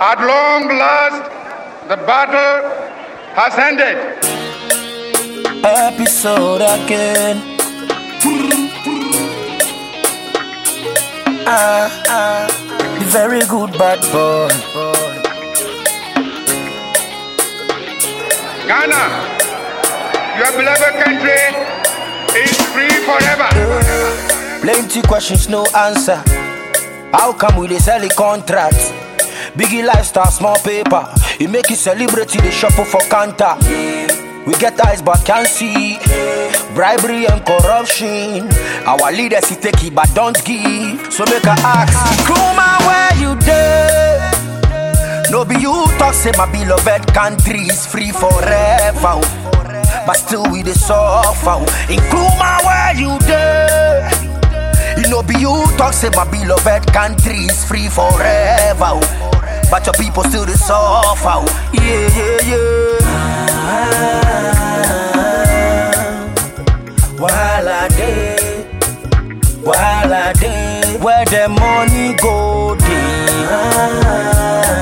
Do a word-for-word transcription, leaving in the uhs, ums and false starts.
At long last, the battle has ended. Episode again. Ah, ah, the very good bad boy. Ghana, your beloved country is free forever. Plenty questions, no answer. How come we dey sell the contract? Biggie lifestyle, small paper. You make it celebrity, they shuffle for counter. We get eyes but can't see. Bribery and corruption. Our leaders he take it but don't give. So make a ask, Kuma, where you there? No be you talk say my beloved country is free forever, but still we dey suffer. In Kuma, where you there? You know be you talk say my beloved country is free forever, but your people still dey suffer. Yeah, yeah, yeah. Wahala dey, wahala dey. Where the money go,